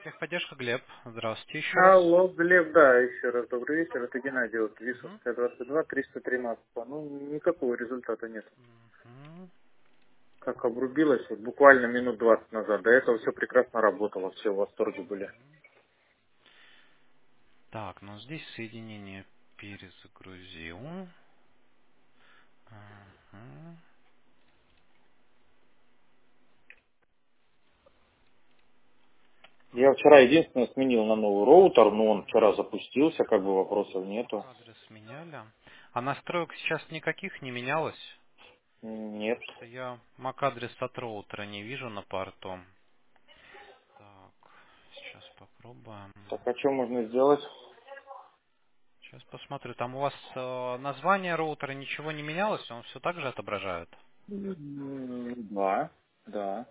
Техподдержка, Глеб. Здравствуйте еще раз. Алло, Глеб, да, еще раз добрый вечер. Это Геннадий, вот Мгм. Висовская, 22, 313. Ну, никакого результата нет. Мгм. Как обрубилось, вот буквально минут 20 назад. До этого все прекрасно работало, все в восторге были. Так, ну здесь соединение перезагрузил. Ага. Я вчера единственное сменил на новый роутер, но он вчера Мгм. запустился, как бы вопросов нету. MAC-адрес меняли. А настроек сейчас никаких не менялось? Нет. Что я MAC-адрес от роутера не вижу на порту. Так, сейчас попробуем. Так, а что можно сделать? Сейчас посмотрю. Там у вас название роутера ничего не менялось? Он все так же отображает? Да, да.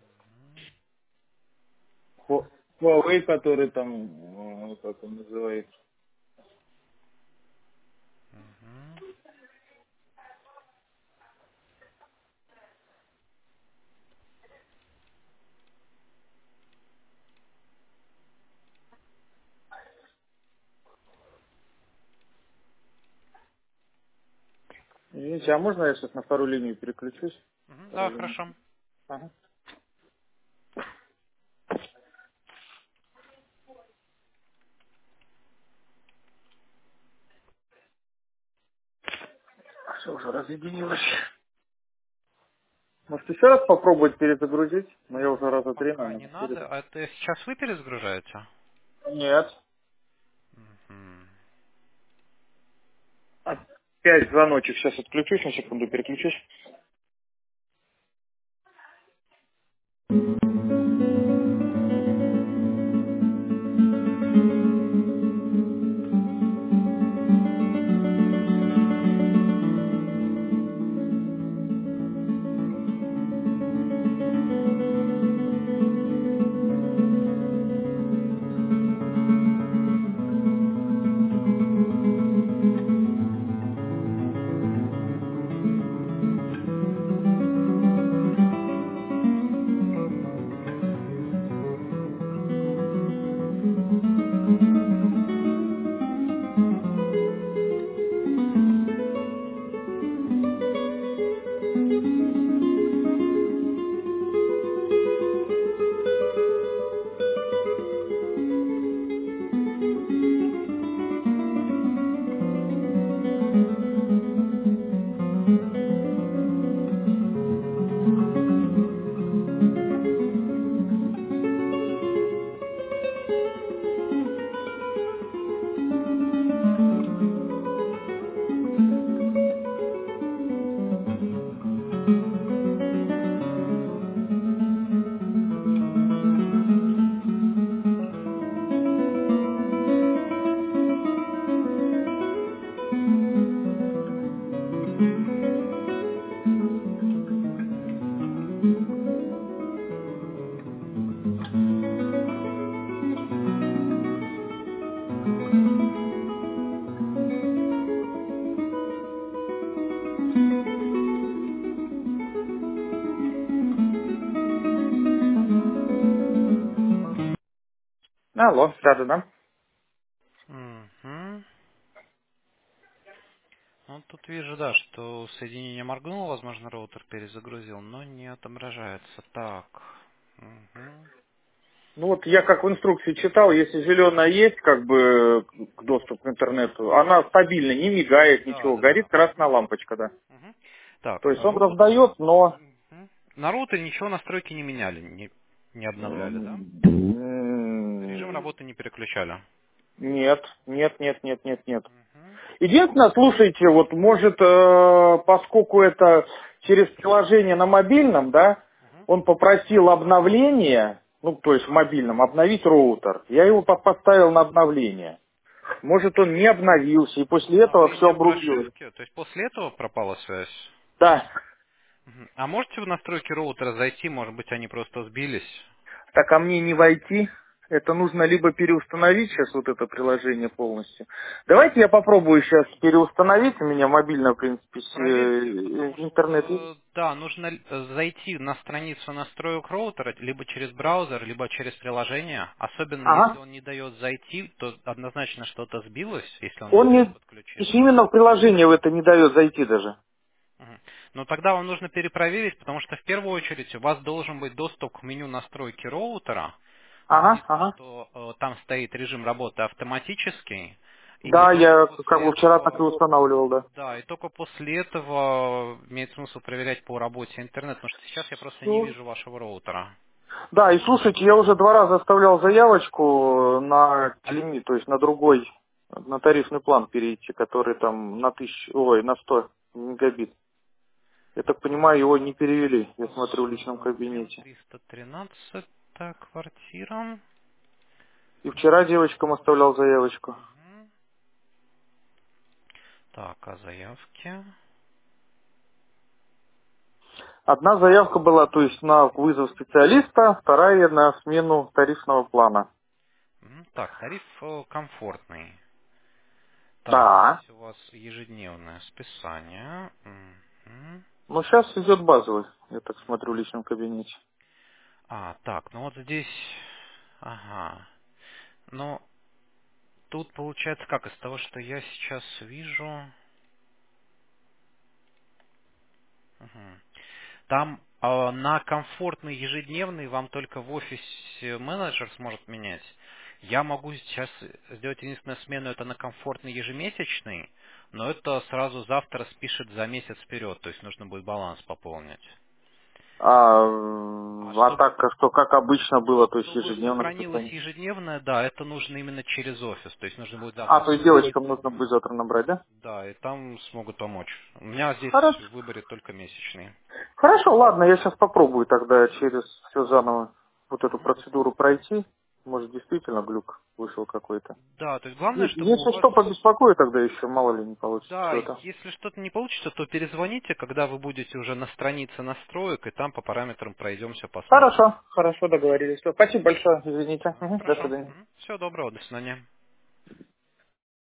Huawei, который там, как он называется. Мгм. Извините, а можно я сейчас на вторую линию переключусь? Мгм. Да, Вторая линия. хорошо. Ага. Все уже разъединилось. Может, еще раз попробовать перезагрузить? Но я уже раза три, Пока наверное, не надо. перед. А это сейчас вы перезагружаете? Нет. Мгм. Опять звоночек. Сейчас отключусь, на секунду переключусь. Алло, да-да-да. Мгм. Ну, тут вижу, да, что соединение моргнуло, возможно, роутер перезагрузил, но не отображается. Так. Мгм. Ну вот я как в инструкции читал, если зеленая есть, как бы к доступ к интернету, она стабильно, не мигает, Да, ничего, да, горит да. красная лампочка, да. Мгм. Так, То есть он роут. раздает, но Мгм. На роутере ничего настройки не меняли, не обновляли, да? Режим м, работы не переключали. нет, нет, нет, нет, нет, нет. Мгм. Единственное, слушайте, вот может, поскольку это через приложение на мобильном, да, Мгм. он попросил обновление, ну, то есть в мобильном, обновить роутер. Я его поставил на обновление. Может, он не обновился, и после этого все Обновление обрубилось. прошивки, то есть после этого пропала связь? Да. Мгм. А можете в настройки роутера зайти, может быть, они просто сбились? Так, а мне не войти? Это нужно либо переустановить сейчас вот это приложение полностью. Давайте я попробую сейчас переустановить. У меня мобильно, в принципе, Проверьте, потому интернет что, есть. да, нужно зайти на страницу настроек роутера либо через браузер, либо через приложение. Особенно если Ага. он не дает зайти, то однозначно что-то сбилось, если он не Он дает не... подключиться. Именно в приложение в это не дает зайти даже. Мгм. Но тогда вам нужно перепроверить, потому что в первую очередь у вас должен быть доступ к меню настройки роутера. Ага, Написано, ага. что там стоит режим работы автоматический, и Да, только я как после бы вчера так и этого, устанавливал, да. да, и только после этого имеет смысл проверять по работе интернет, потому что сейчас я просто не Всё. вижу вашего роутера. Да, и слушайте, я уже 2 раза оставлял заявочку на лимит, то есть на другой, на тарифный план перейти, который там на 100 мегабит. Я так понимаю, его не перевели, я смотрю в личном кабинете. М313 квартира. И вчера девочкам оставлял заявочку. Мгм. Так, а заявки? Одна заявка была, то есть на вызов специалиста, вторая на смену тарифного плана. Так, тариф комфортный. Так, Да. здесь у вас ежедневное списание. Мгм. Но сейчас идет базовый, я так смотрю в личном кабинете. Так, ну вот здесь... Ага. Ну, тут получается как, из того, что я сейчас вижу... Мгм. Там на комфортный ежедневный вам только в офисе менеджер сможет менять. Я могу сейчас сделать единственную смену, это на комфортный ежемесячный, но это сразу завтра спишет за месяц вперед, то есть нужно будет баланс пополнить. А А так, что как обычно было, то есть чтобы ежедневно сохранилось списание. ежедневное, да, это нужно именно через офис, то есть нужно будет завтра То есть позвонить. девочкам нужно будет завтра набрать, да? Да, и там смогут помочь. У меня здесь Хорошо. в выборе только месячный. Хорошо, ладно, я сейчас попробую тогда через все заново вот эту Мгм. процедуру пройти. Может, действительно глюк вышел какой-то. Да, то есть главное, чтобы у Если вас... что, побеспокою тогда еще, мало ли не получится Да, что-то. если что-то не получится, то перезвоните, когда вы будете уже на странице настроек, и там по параметрам пройдемся, посмотрим. Хорошо, хорошо, договорились. Всё, спасибо большое, извините. Мгм, до Хорошо. свидания. Всего доброго, до свидания.